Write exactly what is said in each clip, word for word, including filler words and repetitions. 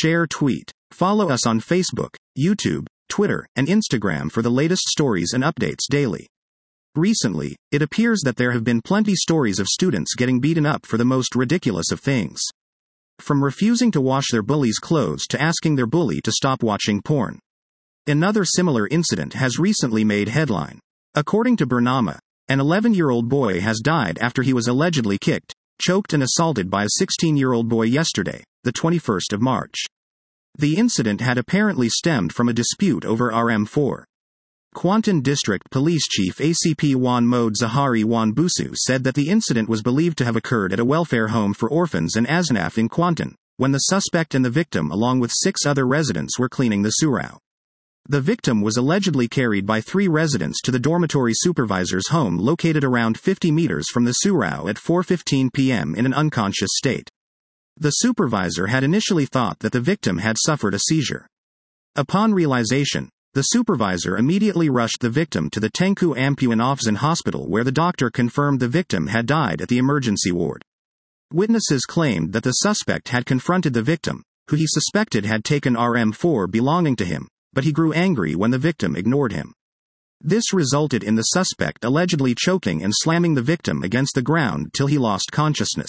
share, tweet. Follow us on Facebook, YouTube, Twitter, and Instagram for the latest stories and updates daily. Recently, it appears that there have been plenty stories of students getting beaten up for the most ridiculous of things. From refusing to wash their bully's clothes to asking their bully to stop watching porn. Another similar incident has recently made headline. According to Bernama, an eleven-year-old boy has died after he was allegedly kicked, choked and assaulted by a sixteen-year-old boy yesterday, the twenty-first of March. The incident had apparently stemmed from a dispute over R M four. Kuantan District Police Chief A C P Wan Mode Zahari Wan Busu said that the incident was believed to have occurred at a welfare home for orphans and Asnaf in Kuantan, when the suspect and the victim along with six other residents were cleaning the surau. The victim was allegedly carried by three residents to the dormitory supervisor's home located around fifty meters from the surau at four fifteen p.m. in an unconscious state. The supervisor had initially thought that the victim had suffered a seizure. Upon realization, the supervisor immediately rushed the victim to the Tengku Ampuan Afzan Hospital where the doctor confirmed the victim had died at the emergency ward. Witnesses claimed that the suspect had confronted the victim, who he suspected had taken R M four belonging to him, but he grew angry when the victim ignored him. This resulted in the suspect allegedly choking and slamming the victim against the ground till he lost consciousness.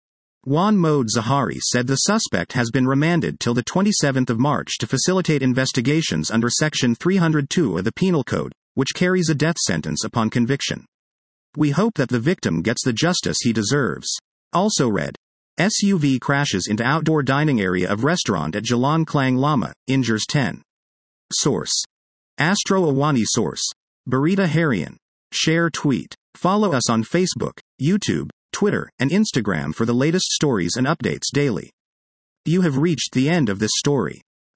Wan Mode Zahari said the suspect has been remanded till the twenty-seventh of March to facilitate investigations under Section three oh two of the Penal Code, which carries a death sentence upon conviction. We hope that the victim gets the justice he deserves. Also read. S U V crashes into outdoor dining area of restaurant at Jalan Klang Lama, injures ten. Source. Astro Awani. Source. Berita Harian. Share, tweet. Follow us on Facebook, YouTube, Twitter, and Instagram for the latest stories and updates daily. You have reached the end of this story.